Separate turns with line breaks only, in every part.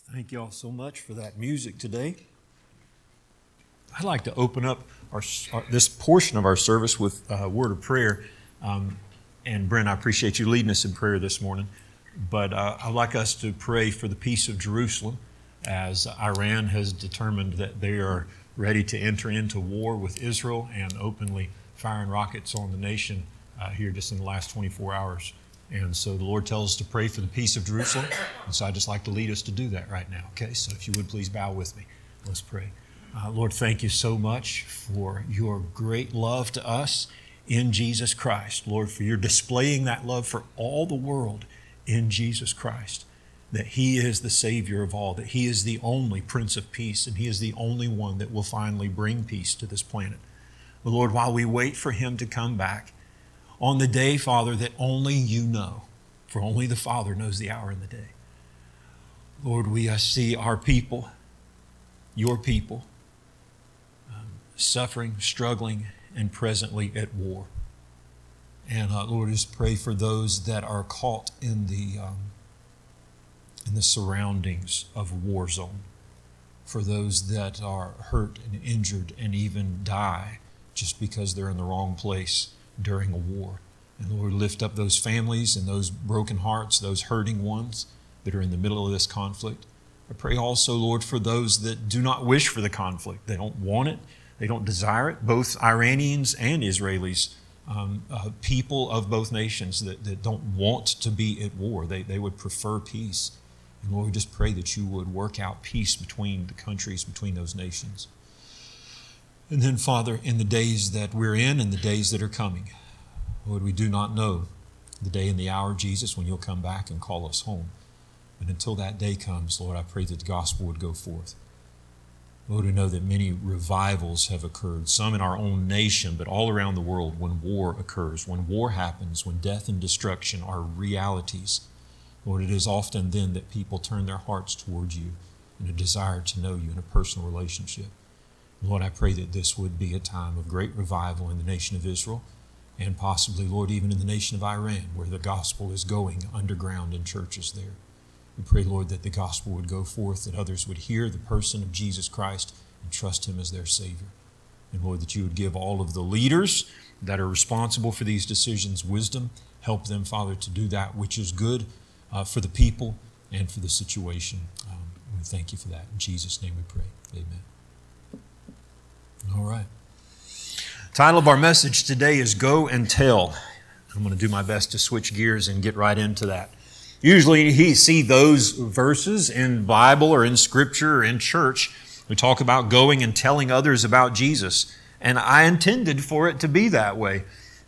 Thank you all so much for that music today. I'd like to open up this portion of our service with a word of prayer. And Brent, I appreciate you leading us in prayer this morning. But I'd like us to pray for the peace of Jerusalem as Iran has determined that they are ready to enter into war with Israel and openly firing rockets on the nation here just in the last 24 hours. And so the Lord tells us to pray for the peace of Jerusalem. And so I'd just like to lead us to do that right now. Okay, so if you would please bow with me. Let's pray. Lord, thank you so much for your great love to us in Jesus Christ. Lord, for your displaying that love for all the world in Jesus Christ. That He is the Savior of all, that He is the only Prince of Peace, and He is the only one that will finally bring peace to this planet. But Lord, while we wait for Him to come back, on the day, Father, that only you know, for only the Father knows the hour and the day. Lord, we see our people, your people, suffering, struggling, and presently at war. And Lord, just pray for those that are caught in the surroundings of a war zone, for those that are hurt and injured and even die just because they're in the wrong place during a war. And Lord, lift up those families and those broken hearts, those hurting ones that are in the middle of this conflict. I pray also, Lord, for those that do not wish for the conflict. They don't want it. They don't desire it. Both Iranians and Israelis, people of both nations that don't want to be at war. They would prefer peace. And Lord, we just pray that you would work out peace between the countries, between those nations. And then, Father, in the days that we're in and the days that are coming, Lord, we do not know the day and the hour, Jesus, when you'll come back and call us home. But until that day comes, Lord, I pray that the gospel would go forth. Lord, we know that many revivals have occurred, some in our own nation, but all around the world when war occurs, when war happens, when death and destruction are realities. Lord, it is often then that people turn their hearts toward you in a desire to know you in a personal relationship. Lord, I pray that this would be a time of great revival in the nation of Israel and possibly, Lord, even in the nation of Iran, where the gospel is going underground in churches there. We pray, Lord, that the gospel would go forth, that others would hear the person of Jesus Christ and trust Him as their Savior. And Lord, that you would give all of the leaders that are responsible for these decisions wisdom. Help them, Father, to do that which is good for the people and for the situation. We thank you for that. In Jesus' name we pray. Amen. All right. Title of our message today is Go and Tell. I'm going to do my best to switch gears and get right into that. Usually you see those verses in Bible or in Scripture or in church. We talk about going and telling others about Jesus. And I intended for it to be that way.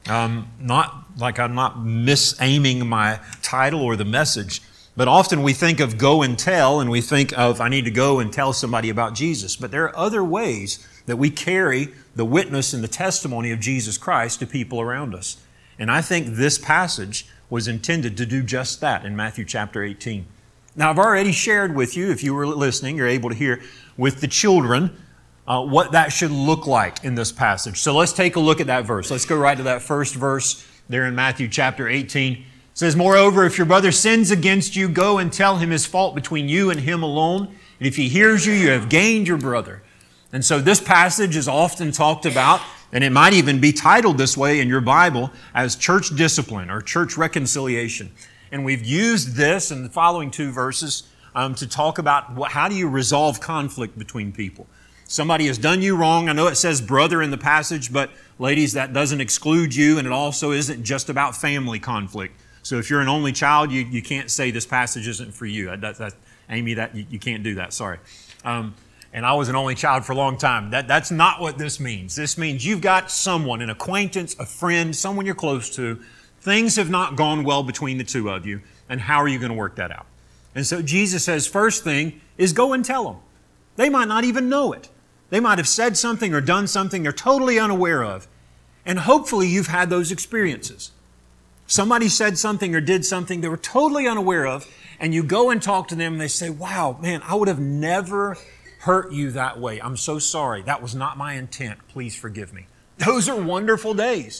Not like I'm not misaiming my title or the message, but often we think of go and tell and we think of I need to go and tell somebody about Jesus. But there are other ways that we carry the witness and the testimony of Jesus Christ to people around us. And I think this passage was intended to do just that in Matthew chapter 18. Now, I've already shared with you, if you were listening, you're able to hear with the children what that should look like in this passage. So let's take a look at that verse. Let's go right to that first verse there in Matthew chapter 18. It says, "Moreover, if your brother sins against you, go and tell him his fault between you and him alone. And if he hears you, you have gained your brother." And so this passage is often talked about, and it might even be titled this way in your Bible as church discipline or church reconciliation. And we've used this in the following two verses to talk about how do you resolve conflict between people. Somebody has done you wrong. I know it says brother in the passage, but ladies, that doesn't exclude you, and it also isn't just about family conflict. So if you're an only child, you can't say this passage isn't for you. Amy, you can't do that. Sorry. And I was an only child for a long time. That's not what this means. This means you've got someone, an acquaintance, a friend, someone you're close to. Things have not gone well between the two of you. And how are you going to work that out? And so Jesus says, first thing is go and tell them. They might not even know it. They might have said something or done something they're totally unaware of. And hopefully you've had those experiences. Somebody said something or did something they were totally unaware of, and you go and talk to them and they say, wow, man, I would have never hurt you that way. I'm so sorry. That was not my intent. Please forgive me. Those are wonderful days.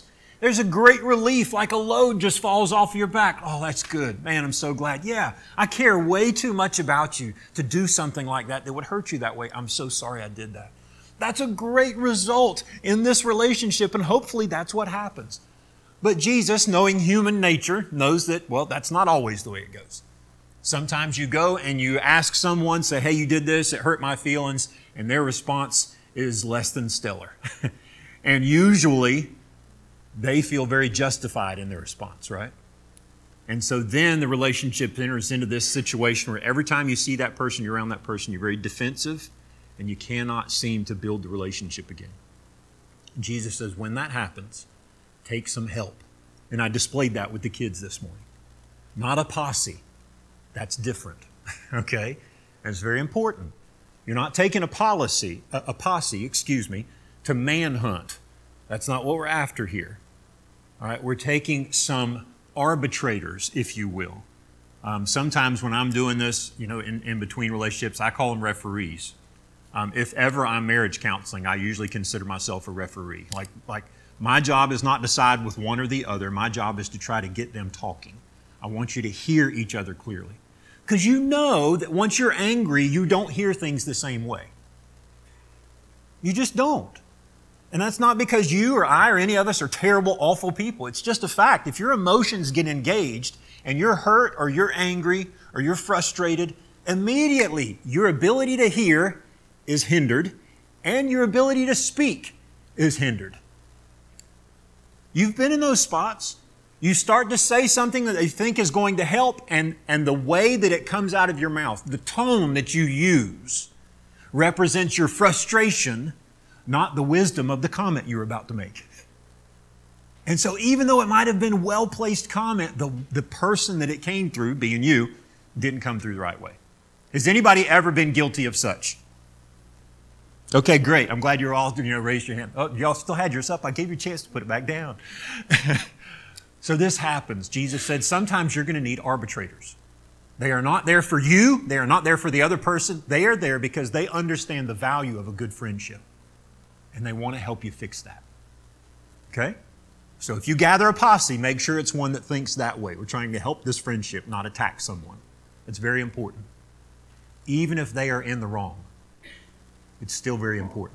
There's a great relief, like a load just falls off your back. Oh, that's good. Man, I'm so glad. Yeah, I care way too much about you to do something like that would hurt you that way. I'm so sorry I did that. That's a great result in this relationship, and hopefully that's what happens. But Jesus, knowing human nature, knows that, well, that's not always the way it goes. Sometimes you go and you ask someone, say, hey, you did this, it hurt my feelings, and their response is less than stellar. And usually, they feel very justified in their response, right? And so then the relationship enters into this situation where every time you see that person, you're around that person, you're very defensive, and you cannot seem to build the relationship again. Jesus says, when that happens, take some help. And I displayed that with the kids this morning. Not a posse. That's different, okay? And it's very important. You're not taking a posse, to manhunt. That's not what we're after here. All right, we're taking some arbitrators, if you will. Sometimes when I'm doing this, in between relationships, I call them referees. If ever I'm marriage counseling, I usually consider myself a referee. Like my job is not to side with one or the other. My job is to try to get them talking. I want you to hear each other clearly. Because you know that once you're angry, you don't hear things the same way. You just don't. And that's not because you or I or any of us are terrible, awful people. It's just a fact. If your emotions get engaged and you're hurt or you're angry or you're frustrated, immediately your ability to hear is hindered and your ability to speak is hindered. You've been in those spots. You start to say something that they think is going to help, and the way that it comes out of your mouth, the tone that you use, represents your frustration, not the wisdom of the comment you're about to make. And so even though it might have been well-placed comment, the person that it came through, being you, didn't come through the right way. Has anybody ever been guilty of such? Okay, great. I'm glad you're all, raised your hand. Oh, y'all still had yours up. I gave you a chance to put it back down. So this happens. Jesus said sometimes you're going to need arbitrators. They are not there for you. They are not there for the other person. They are there because they understand the value of a good friendship. And they want to help you fix that. Okay? So if you gather a posse, make sure it's one that thinks that way. We're trying to help this friendship, not attack someone. It's very important. Even if they are in the wrong, it's still very important.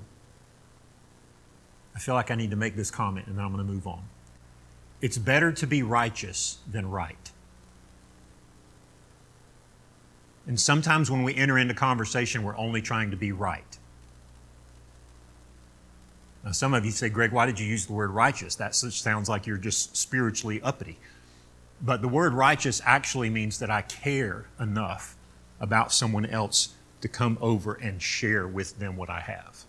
I feel like I need to make this comment and then I'm going to move on. It's better to be righteous than right. And sometimes when we enter into conversation, we're only trying to be right. Now, some of you say, Greg, why did you use the word righteous? That sounds like you're just spiritually uppity. But the word righteous actually means that I care enough about someone else to come over and share with them what I have.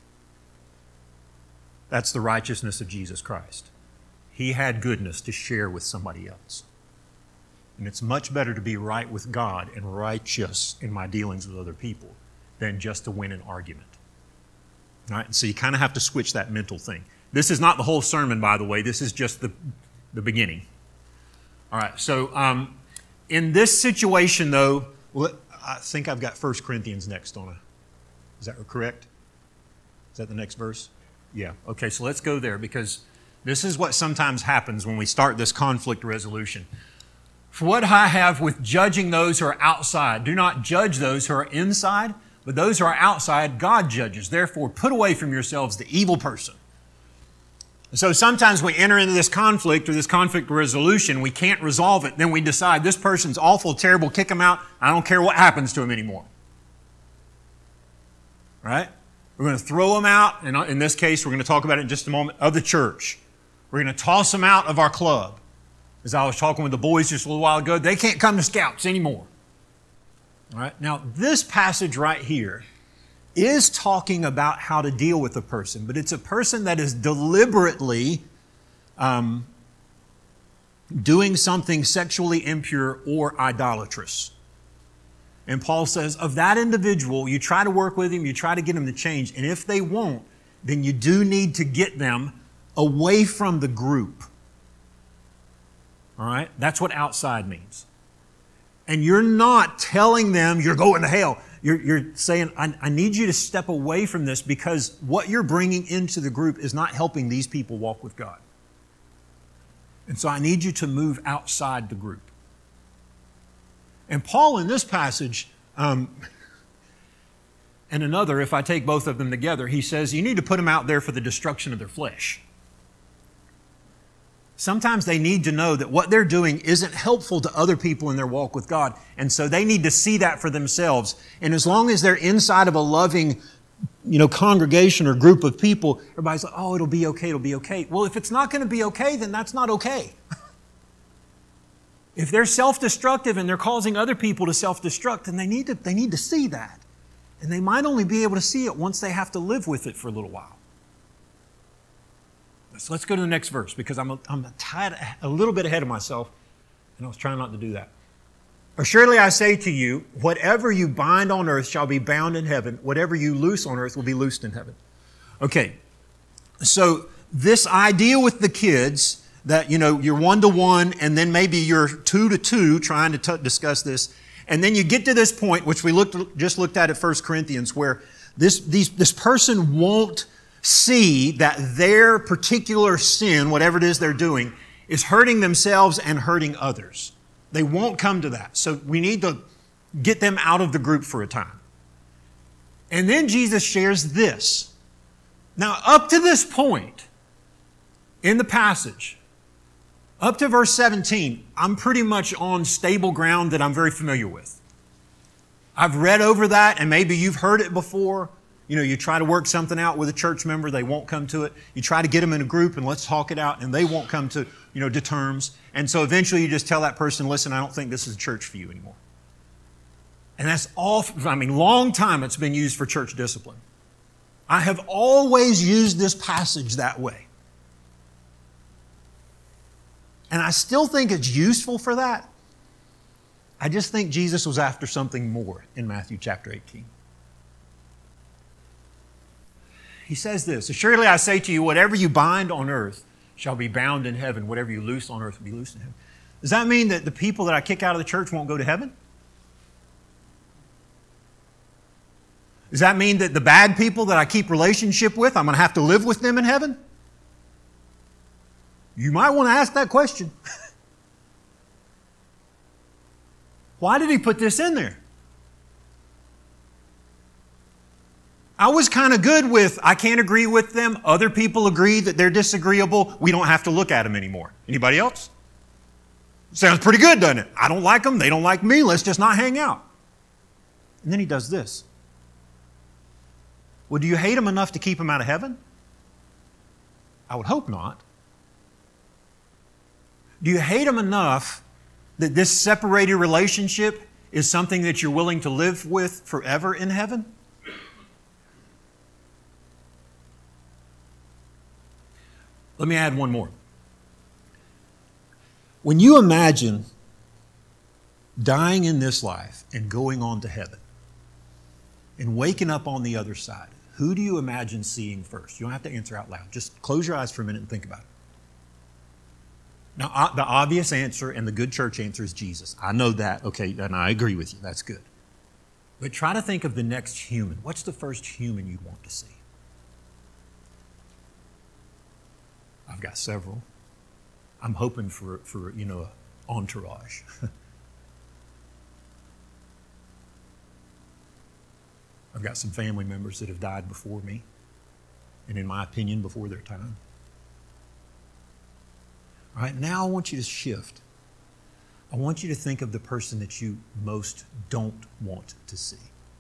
That's the righteousness of Jesus Christ. He had goodness to share with somebody else. And it's much better to be right with God and righteous in my dealings with other people than just to win an argument. All right? So you kind of have to switch that mental thing. This is not the whole sermon, by the way. This is just the beginning. All right, so in this situation, though, I think I've got 1 Corinthians next on it. Is that correct? Is that the next verse? Yeah. Okay, so let's go there because this is what sometimes happens when we start this conflict resolution. For what I have with judging those who are outside, do not judge those who are inside, but those who are outside, God judges. Therefore, put away from yourselves the evil person. So sometimes we enter into this conflict or this conflict resolution, we can't resolve it, then we decide this person's awful, terrible, kick them out, I don't care what happens to them anymore. Right? We're going to throw them out, and in this case, we're going to talk about it in just a moment, of the church. We're going to toss them out of our club. As I was talking with the boys just a little while ago, they can't come to Scouts anymore. All right? Now, this passage right here is talking about how to deal with a person, but it's a person that is deliberately doing something sexually impure or idolatrous. And Paul says, of that individual, you try to work with him, you try to get him to change, and if they won't, then you do need to get them away from the group. All right? That's what outside means. And you're not telling them you're going to hell. You're saying, I need you to step away from this because what you're bringing into the group is not helping these people walk with God.
And so I need you to move outside the group. And Paul in this passage, and another, if I take both of them together, he says you need to put them out there for the destruction of their flesh. Sometimes they need to know that what they're doing isn't helpful to other people in their walk with God. And so they need to see that for themselves. And as long as they're inside of a loving, congregation or group of people, everybody's like, oh, it'll be okay, it'll be okay. Well, if it's not going to be okay, then that's not okay. If they're self-destructive and they're causing other people to self-destruct, then they need to see that. And they might only be able to see it once they have to live with it for a little while. So let's go to the next verse, because I'm a little bit ahead of myself, and I was trying not to do that. Surely I say to you, whatever you bind on earth shall be bound in heaven. Whatever you loose on earth will be loosed in heaven. Okay, so this idea with the kids that, you're 1-to-1, and then maybe you're 2-to-2 trying to discuss this, and then you get to this point, which we just looked at 1 Corinthians, where this person won't see that their particular sin, whatever it is they're doing, is hurting themselves and hurting others. They won't come to that. So we need to get them out of the group for a time. And then Jesus shares this. Now, up to this point in the passage, up to verse 17, I'm pretty much on stable ground that I'm very familiar with. I've read over that, and maybe you've heard it before. You try to work something out with a church member, they won't come to it. You try to get them in a group and let's talk it out, and they won't come to, to terms. And so eventually you just tell that person, listen, I don't think this is a church for you anymore. And that's long time it's been used for church discipline. I have always used this passage that way. And I still think it's useful for that. I just think Jesus was after something more in Matthew chapter 18. He says this, surely I say to you, whatever you bind on earth shall be bound in heaven. Whatever you loose on earth will be loosed in heaven. Does that mean that the people that I kick out of the church won't go to heaven? Does that mean that the bad people that I keep relationship with, I'm going to have to live with them in heaven? You might want to ask that question. Why did he put this in there? I was kind of good with, I can't agree with them. Other people agree that they're disagreeable. We don't have to look at them anymore. Anybody else? Sounds pretty good, doesn't it? I don't like them. They don't like me. Let's just not hang out. And then he does this. Well, do you hate them enough to keep them out of heaven? I would hope not. Do you hate them enough that this separated relationship is something that you're willing to live with forever in heaven? Let me add one more. When you imagine dying in this life and going on to heaven and waking up on the other side, who do you imagine seeing first? You don't have to answer out loud. Just close your eyes for a minute and think about it. Now, the obvious answer and the good church answer is Jesus. I know that, okay, and I agree with you. That's good. But try to think of the next human. What's the first human you'd want to see? I've got several. I'm hoping for an entourage. I've got some family members that have died before me, and in my opinion, before their time. All right, now I want you to shift. I want you to think of the person that you most don't want to see.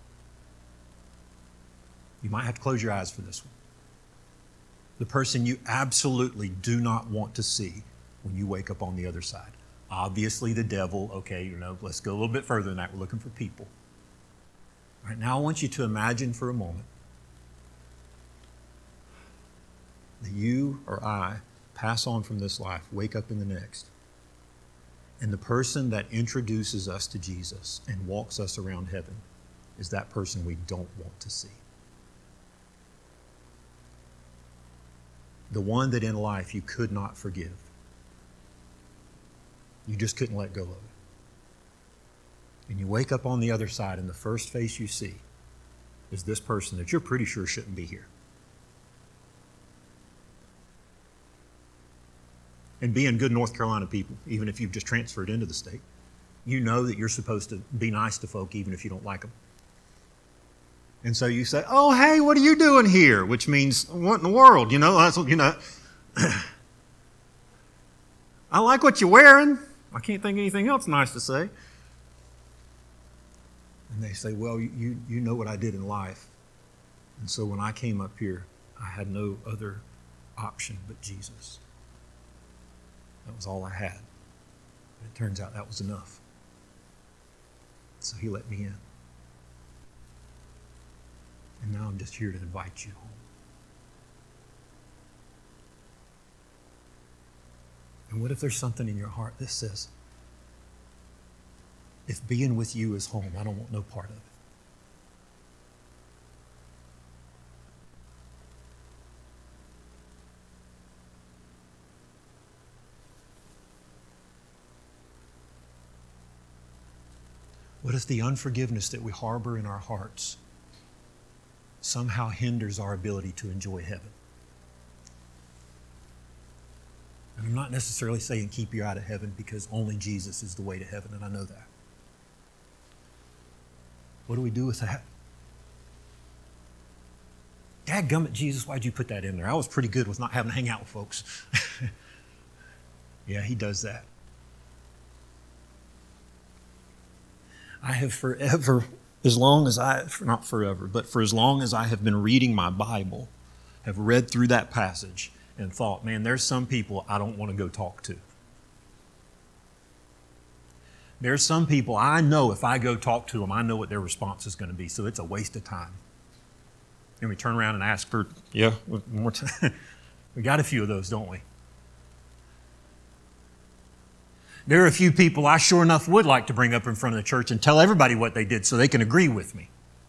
You might have to close your eyes for this one. The person you absolutely do not want to see when you wake up on the other side. Obviously the devil, okay, let's go a little bit further than that. We're looking for people. All right, now I want you to imagine for a moment that you or I pass on from this life, wake up in the next, and the person that introduces us to Jesus and walks us around heaven is that person we don't want to see. The one that in life you could not forgive. You just couldn't let go of it. And you wake up on the other side, and the first face you see is this person that you're pretty sure shouldn't be here. And being good North Carolina people, even if you've just transferred into the state, you know that you're supposed to be nice to folk even if you don't like them. And so you say, oh, hey, what are you doing here? Which means, what in the world? You know, that's what, you know. I like what you're wearing. I can't think of anything else nice to say. And they say, well, you know what I did in life. And so when I came up here, I had no other option but Jesus. That was all I had. But it turns out that was enough. So he let me in. And now I'm just here to invite you home. And what if there's something in your heart that says, if being with you is home, I don't want no part of it. What if the unforgiveness that we harbor in our hearts somehow hinders our ability to enjoy heaven? And I'm not necessarily saying keep you out of heaven, because only Jesus is the way to heaven, and I know that. What do we do with that? Dadgummit, Jesus, why'd you put that in there? I was pretty good with not having to hang out with folks. Yeah, he does that. I have forever, not forever, but for as long as I have been reading my Bible, have read through that passage and thought, man, there's some people I don't want to go talk to. There's some people I know if I go talk to them, I know what their response is going to be, so it's a waste of time. And we turn around and ask for, more time. We got a few of those, don't we? There are a few people I sure enough would like to bring up in front of the church and tell everybody what they did so they can agree with me.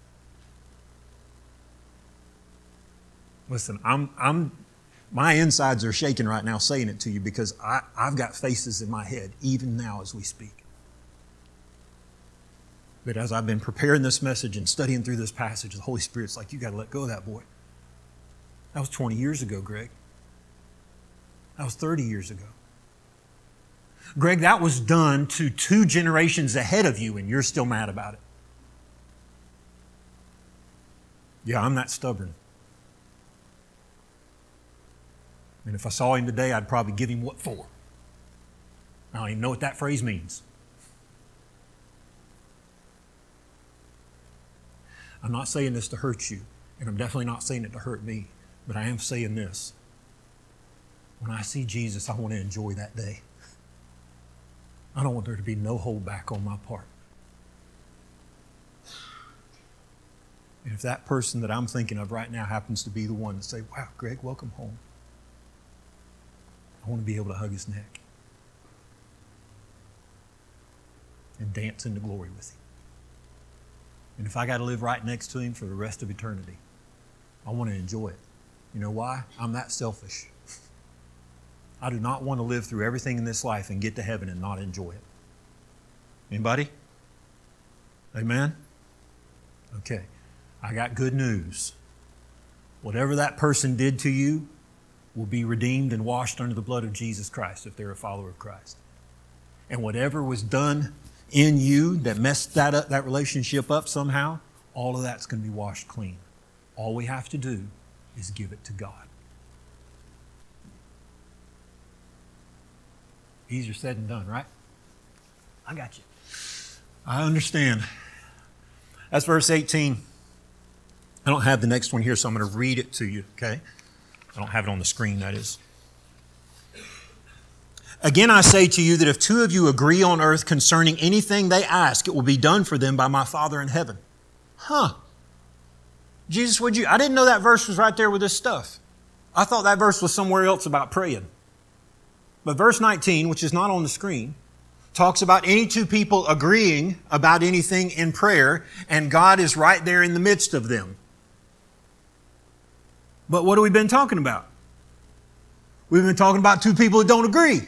Listen, my insides are shaking right now saying it to you, because I've got faces in my head even now as we speak. But as I've been preparing this message and studying through this passage, the Holy Spirit's like, you got to let go of that boy. That was 20 years ago, Greg. That was 30 years ago. Greg, that was done to 2 generations ahead of you, and you're still mad about it. Yeah, I'm that stubborn. And if I saw him today, I'd probably give him what for. I don't even know what that phrase means. I'm not saying this to hurt you, and I'm definitely not saying it to hurt me, but I am saying this. When I see Jesus, I want to enjoy that day. I don't want there to be no holdback on my part. And if that person that I'm thinking of right now happens to be the one to say, wow, Greg, welcome home, I want to be able to hug his neck and dance into glory with him. And if I got to live right next to him for the rest of eternity, I want to enjoy it. You know why? I'm that selfish. I do not want to live through everything in this life and get to heaven and not enjoy it. Anybody? Amen? Okay. I got good news. Whatever that person did to you will be redeemed and washed under the blood of Jesus Christ if they're a follower of Christ. And whatever was done in you that messed that up, that relationship up somehow, all of that's going to be washed clean. All we have to do is give it to God. Easier said than done, right? I got you. I understand. That's verse 18. I don't have the next one here, so I'm going to read it to you, okay? I don't have it on the screen, that is. Again, I say to you that if 2 of you agree on earth concerning anything they ask, it will be done for them by my Father in heaven. Jesus, I didn't know that verse was right there with this stuff. I thought that verse was somewhere else about praying. But verse 19, which is not on the screen, talks about any 2 people agreeing about anything in prayer, and God is right there in the midst of them. But what have we been talking about? We've been talking about 2 people that don't agree.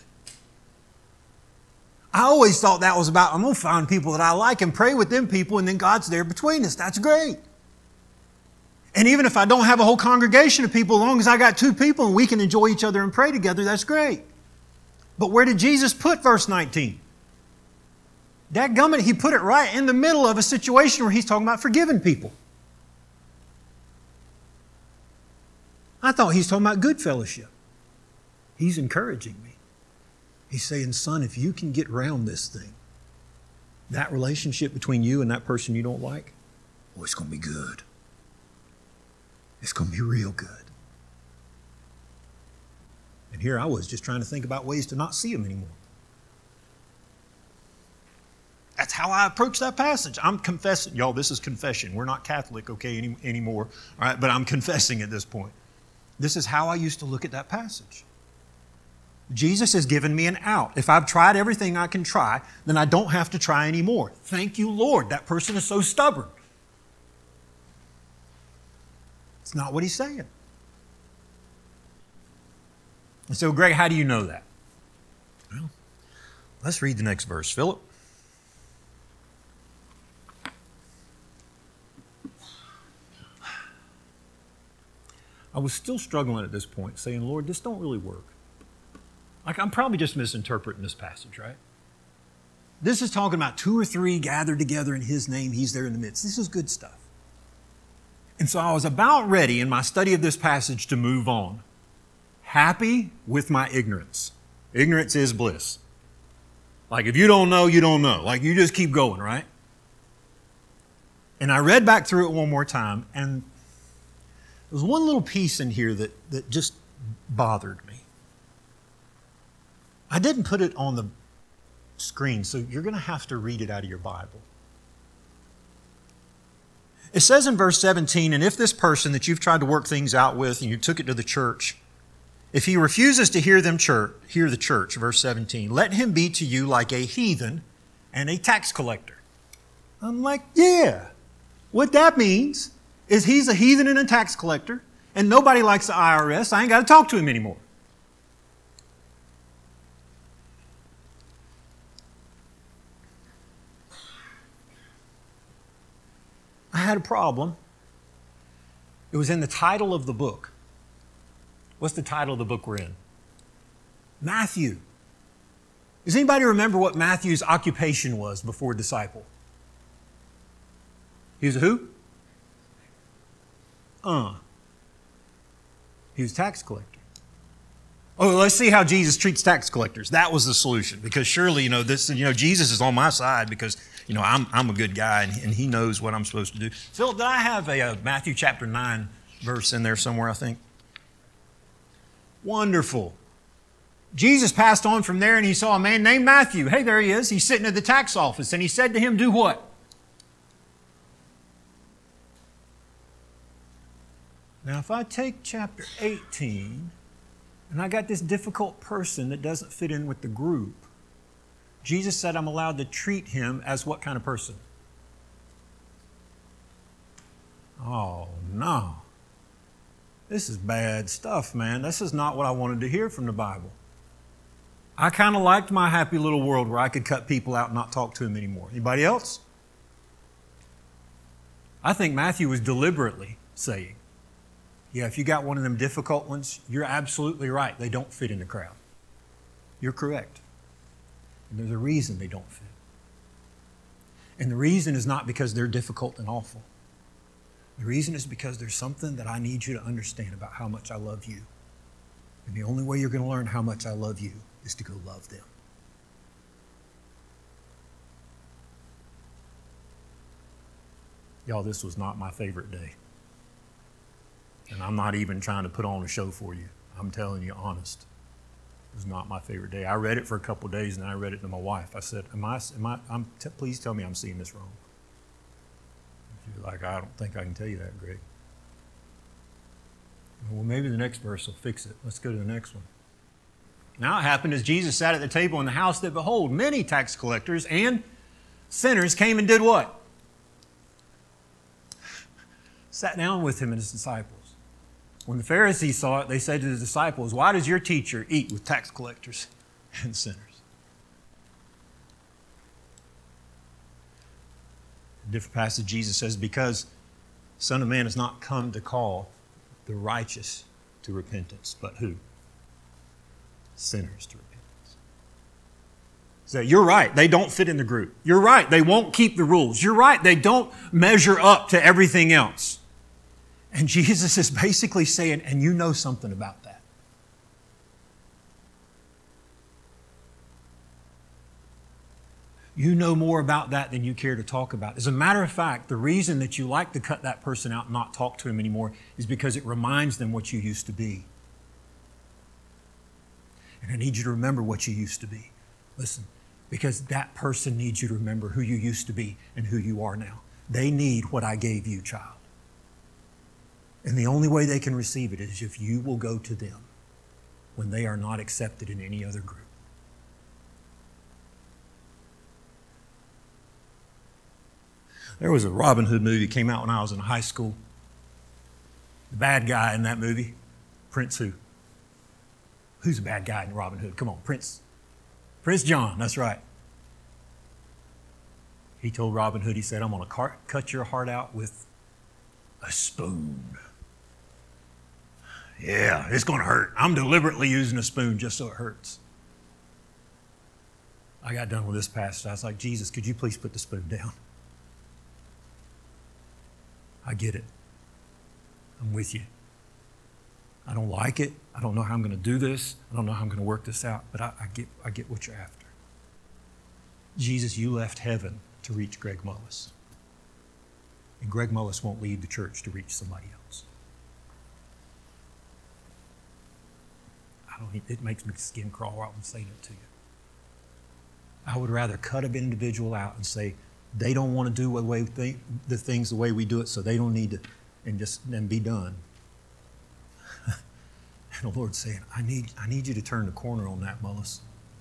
I always thought that was about, I'm going to find people that I like and pray with them people, and then God's there between us. That's great. And even if I don't have a whole congregation of people, as long as I got 2 people and we can enjoy each other and pray together, that's great. But where did Jesus put verse 19? Dadgummit, he put it right in the middle of a situation where he's talking about forgiving people. I thought he's talking about good fellowship. He's encouraging me. He's saying, son, if you can get around this thing, that relationship between you and that person you don't like, oh, it's going to be good. It's going to be real good. And here I was just trying to think about ways to not see him anymore. That's how I approach that passage. I'm confessing. Y'all, this is confession. We're not Catholic, okay, anymore. All right, but I'm confessing at this point. This is how I used to look at that passage. Jesus has given me an out. If I've tried everything I can try, then I don't have to try anymore. Thank you, Lord. That person is so stubborn. It's not what he's saying. And so, Greg, how do you know that? Well, let's read the next verse. Philip. I was still struggling at this point, saying, Lord, this don't really work. Like, I'm probably just misinterpreting this passage, right? This is talking about 2 or 3 gathered together in His name. He's there in the midst. This is good stuff. And so I was about ready in my study of this passage to move on. Happy with my ignorance. Ignorance is bliss. Like, if you don't know, you don't know. Like, you just keep going, right? And I read back through it one more time, and there was one little piece in here that just bothered me. I didn't put it on the screen, so you're going to have to read it out of your Bible. It says in verse 17, and if this person that you've tried to work things out with and you took it to the church, if he refuses to hear the church, verse 17, let him be to you like a heathen and a tax collector. I'm like, yeah. What that means is he's a heathen and a tax collector, and nobody likes the IRS. I ain't got to talk to him anymore. I had a problem. It was in the title of the book. What's the title of the book we're in? Matthew. Does anybody remember what Matthew's occupation was before disciple? He was a who? He was a tax collector. Oh, let's see how Jesus treats tax collectors. That was the solution, because surely, Jesus is on my side because, I'm a good guy and He knows what I'm supposed to do. Phil, did I have a Matthew chapter 9 verse in there somewhere, I think? Wonderful. Jesus passed on from there and he saw a man named Matthew. Hey, there he is. He's sitting at the tax office, and he said to him, do what? Now, if I take chapter 18, and I got this difficult person that doesn't fit in with the group, Jesus said I'm allowed to treat him as what kind of person? Oh, no. This is bad stuff, man. This is not what I wanted to hear from the Bible. I kind of liked my happy little world where I could cut people out and not talk to them anymore. Anybody else? I think Matthew was deliberately saying, yeah, if you got one of them difficult ones, you're absolutely right. They don't fit in the crowd. You're correct. And there's a reason they don't fit. And the reason is not because they're difficult and awful. The reason is because there's something that I need you to understand about how much I love you. And the only way you're going to learn how much I love you is to go love them. Y'all, this was not my favorite day. And I'm not even trying to put on a show for you. I'm telling you honest. It was not my favorite day. I read it for a couple of days, and then I read it to my wife. I said, please tell me I'm seeing this wrong. She's like, I don't think I can tell you that, Greg. Well, maybe the next verse will fix it. Let's go to the next one. Now it happened as Jesus sat at the table in the house that, behold, many tax collectors and sinners came and did what? Sat down with him and his disciples. When the Pharisees saw it, they said to the disciples, why does your teacher eat with tax collectors and sinners? A different passage, Jesus says, because the Son of Man has not come to call the righteous to repentance, but who? Sinners to repentance. Say, you're right, they don't fit in the group. You're right, they won't keep the rules. You're right, they don't measure up to everything else. And Jesus is basically saying, and you know something about that. You know more about that than you care to talk about. As a matter of fact, the reason that you like to cut that person out and not talk to him anymore is because it reminds them what you used to be. And I need you to remember what you used to be. Listen, because that person needs you to remember who you used to be and who you are now. They need what I gave you, child. And the only way they can receive it is if you will go to them when they are not accepted in any other group. There was a Robin Hood movie that came out when I was in high school. The bad guy in that movie, Prince who? Who's the bad guy in Robin Hood? Come on, Prince John, that's right. He told Robin Hood, he said, I'm going to cut your heart out with a spoon. Yeah, it's going to hurt. I'm deliberately using a spoon just so it hurts. I got done with this passage. I was like, Jesus, could you please put the spoon down? I get it. I'm with you. I don't like it. I don't know how I'm going to do this. I don't know how I'm going to work this out, but I get what you're after. Jesus, you left heaven to reach Greg Mullis. And Greg Mullis won't leave the church to reach somebody else. It makes my skin crawl while I'm saying it to you. I would rather cut an individual out and say, they don't want to do the things the way we do it, so they don't need to, and be done. And the Lord's saying, I need you to turn the corner on that, Mullis.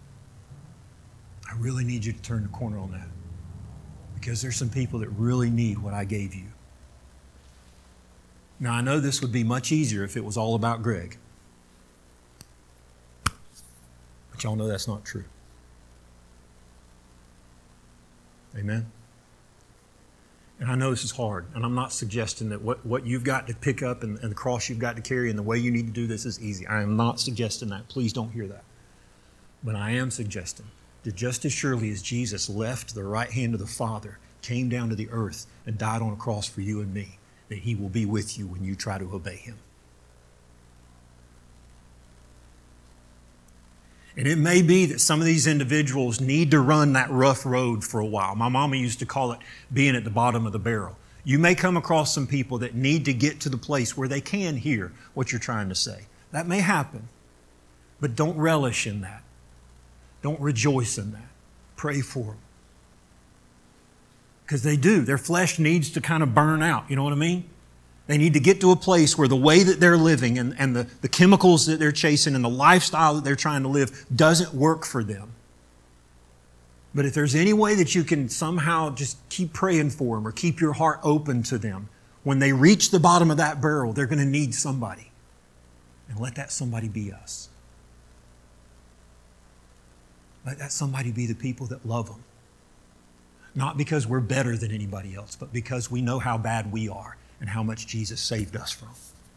I really need you to turn the corner on that. Because there's some people that really need what I gave you. Now, I know this would be much easier if it was all about Greg. But y'all know that's not true. Amen? And I know this is hard, and I'm not suggesting that what you've got to pick up and the cross you've got to carry and the way you need to do this is easy. I am not suggesting that. Please don't hear that. But I am suggesting that just as surely as Jesus left the right hand of the Father, came down to the earth and died on a cross for you and me, that he will be with you when you try to obey him. And it may be that some of these individuals need to run that rough road for a while. My mama used to call it being at the bottom of the barrel. You may come across some people that need to get to the place where they can hear what you're trying to say. That may happen, but don't relish in that. Don't rejoice in that. Pray for them. Because they do. Their flesh needs to kind of burn out. You know what I mean? They need to get to a place where the way that they're living and the chemicals that they're chasing and the lifestyle that they're trying to live doesn't work for them. But if there's any way that you can somehow just keep praying for them or keep your heart open to them, when they reach the bottom of that barrel, they're going to need somebody. And let that somebody be us. Let that somebody be the people that love them. Not because we're better than anybody else, but because we know how bad we are and how much Jesus saved us from.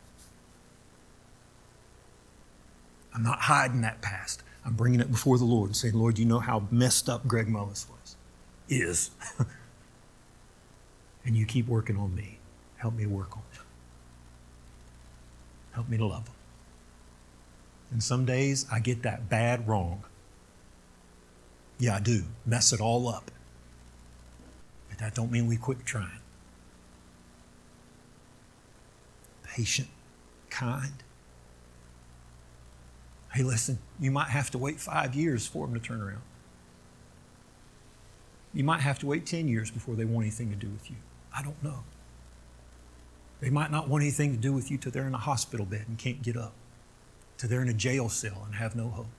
I'm not hiding that past. I'm bringing it before the Lord and saying, Lord, you know how messed up Greg Mullis is. And you keep working on me. Help me work on him. Help me to love him. And some days I get that bad wrong. Yeah, I do. Mess it all up. But that don't mean we quit trying. Patient, kind. Hey, listen, you might have to wait 5 years for them to turn around. You might have to wait 10 years before they want anything to do with you. I don't know. They might not want anything to do with you till they're in a hospital bed and can't get up, till they're in a jail cell and have no hope.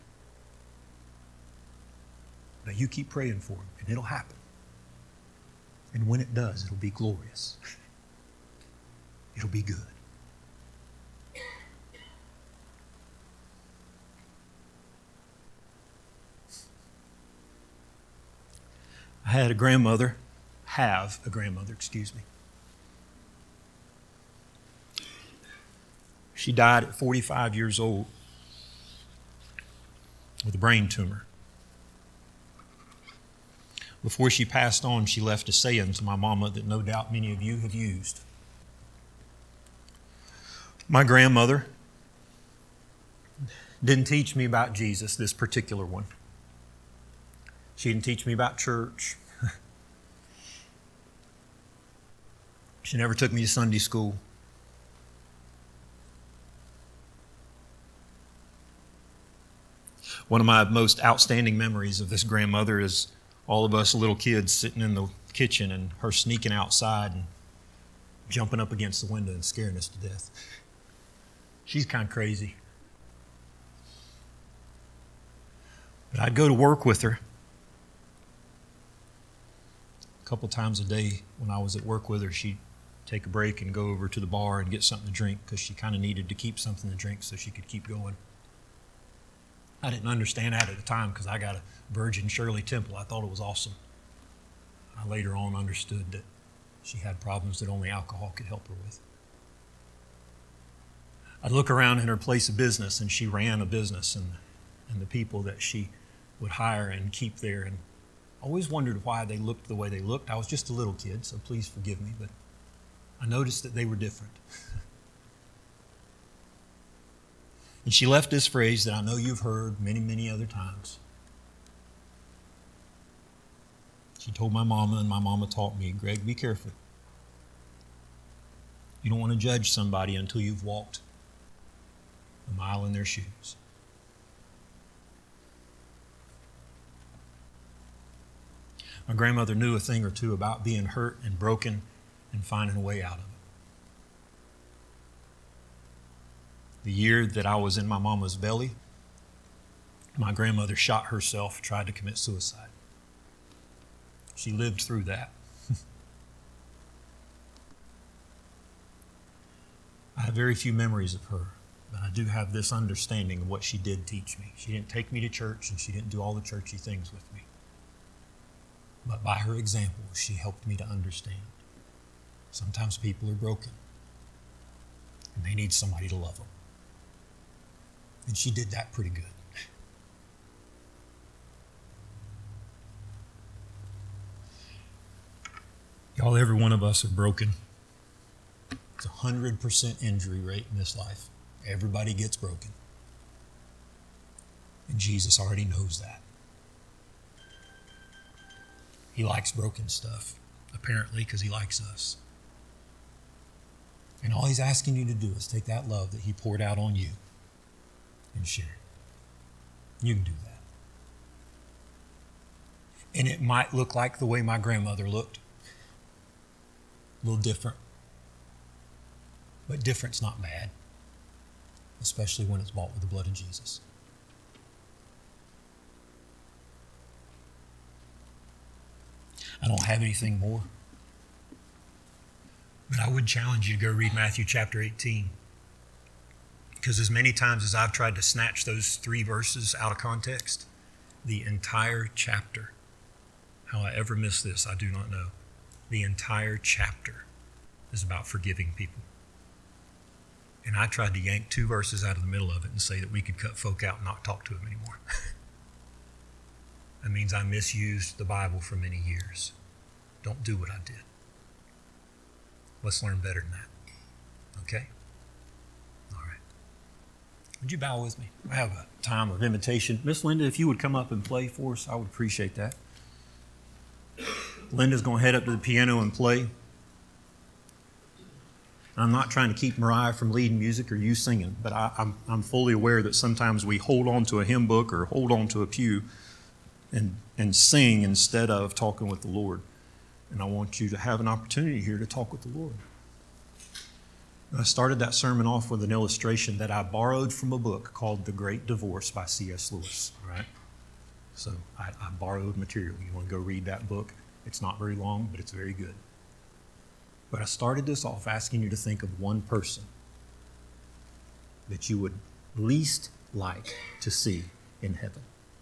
But you keep praying for them, and it'll happen. And when it does, it'll be glorious. It'll be good. I have a grandmother, excuse me. She died at 45 years old with a brain tumor. Before she passed on, she left a saying to my mama that no doubt many of you have used. My grandmother didn't teach me about Jesus, this particular one. She didn't teach me about church. She never took me to Sunday school. One of my most outstanding memories of this grandmother is all of us little kids sitting in the kitchen and her sneaking outside and jumping up against the window and scaring us to death. She's kind of crazy. But I'd go to work with her a couple times a day. When I was at work with her, she'd take a break and go over to the bar and get something to drink because she kind of needed to keep something to drink so she could keep going. I didn't understand that at the time because I got a Virgin Shirley Temple. I thought it was awesome. I later on understood that she had problems that only alcohol could help her with. I'd look around in her place of business, and she ran a business, and the people that she would hire and keep there, and I always wondered why they looked the way they looked. I was just a little kid, so please forgive me, but I noticed that they were different. And she left this phrase that I know you've heard many, many other times. She told my mama, and my mama taught me, Greg, be careful. You don't want to judge somebody until you've walked a mile in their shoes. My grandmother knew a thing or two about being hurt and broken and finding a way out of it. The year that I was in my mama's belly, my grandmother shot herself, tried to commit suicide. She lived through that. I have very few memories of her, but I do have this understanding of what she did teach me. She didn't take me to church, and she didn't do all the churchy things with me. But by her example, she helped me to understand. Sometimes people are broken, and they need somebody to love them. And she did that pretty good. Y'all, every one of us are broken. It's a 100% injury rate in this life. Everybody gets broken. And Jesus already knows that. He likes broken stuff, apparently, because he likes us. And all he's asking you to do is take that love that he poured out on you and share it. You can do that. And it might look like the way my grandmother looked. A little different. But different's not bad, especially when it's bought with the blood of Jesus. I don't have anything more. But I would challenge you to go read Matthew chapter 18. Because as many times as I've tried to snatch those 3 verses out of context, the entire chapter, how I ever missed this, I do not know. The entire chapter is about forgiving people. And I tried to yank 2 verses out of the middle of it and say that we could cut folk out and not talk to them anymore. That means I misused the Bible for many years. Don't do what I did. Let's learn better than that. Okay? All right. Would you bow with me? I have a time of invitation. Miss Linda, if you would come up and play for us, I would appreciate that. Linda's going to head up to the piano and play. I'm not trying to keep Mariah from leading music or you singing, but I'm fully aware that sometimes we hold on to a hymn book or hold on to a pew and sing instead of talking with the Lord. And I want you to have an opportunity here to talk with the Lord. I started that sermon off with an illustration that I borrowed from a book called The Great Divorce by C.S. Lewis. All right? So I borrowed material. You want to go read that book? It's not very long, but it's very good. But I started this off asking you to think of one person that you would least like to see in heaven.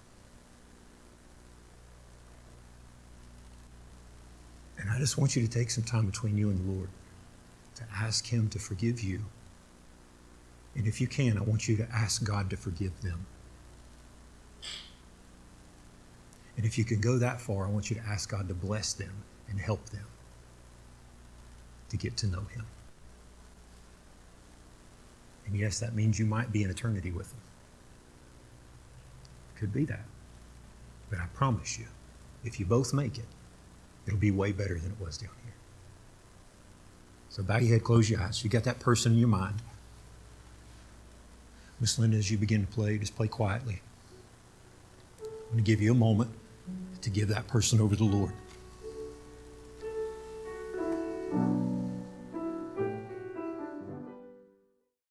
And I just want you to take some time between you and the Lord to ask him to forgive you. And if you can, I want you to ask God to forgive them. And if you can go that far, I want you to ask God to bless them and help them to get to know Him. And yes, that means you might be in eternity with Him. Could be that. But I promise you, if you both make it, it'll be way better than it was down here. So bow your head, close your eyes. You got that person in your mind. Miss Linda, as you begin to play, just play quietly. I'm going to give you a moment to give that person over to the Lord.